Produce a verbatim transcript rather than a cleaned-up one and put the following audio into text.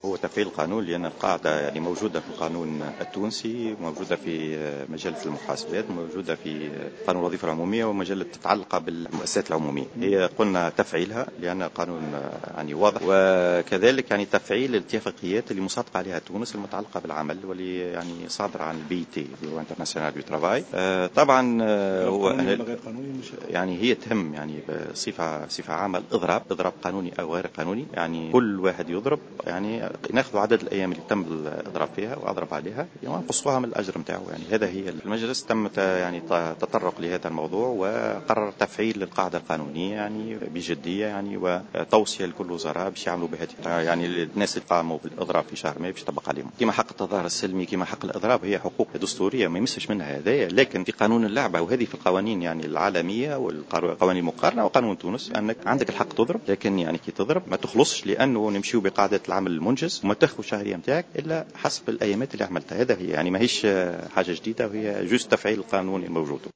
هو تفعيل القانون، لأن القاعدة يعني موجودة في القانون التونسي، موجودة في مجلة المحاسبات، موجودة في قانون الوظيفة العمومية ومجلة تتعلق بالمؤسسات العمومية. هي قلنا تفعيلها لأن قانون يعني واضح، وكذلك يعني تفعيل الاتفاقيات اللي مصادقة عليها تونس المتعلقة بالعمل واللي يعني صادرة عن البي تي اللي هو انترناسيونال دو ترافاي. طبعا هو يعني هي تهم يعني بصفة صفة عامة الإضراب، إضراب قانوني أو غير قانوني. يعني كل واحد يضرب يعني ناخذ عدد الأيام اللي تم الإضراب فيها وأضرب عليها ونقصوها من الأجر متاعه. يعني هذا هي المجلس تم يعني تطرق لهذا الموضوع وقرر تفعيل القاعدة القانونية يعني بجدية يعني، وتوصية لكل الوزراء باش يعملوا بهذه يعني الناس اللي قاموا بالإضراب في شهر ماي باش يطبق عليهم كما حق التظاهر السلمي كما حق الإضراب. هي حقوق دستورية ما يمسش منها هذايا، لكن في قانون اللعبة وهذه في القوانين يعني العالمية والقوانين المقارنة وقانون تونس أنك عندك الحق تضرب، لكن يعني كي تضرب ما تخلصش لأنه نمشيو بقاعدة العمل المنجز وما تاخذ شهرية متاعك إلا حسب الأيامات اللي عملتها. هذا هي يعني ما هيش حاجة جديدة، وهي جوست تفعيل القانون الموجود.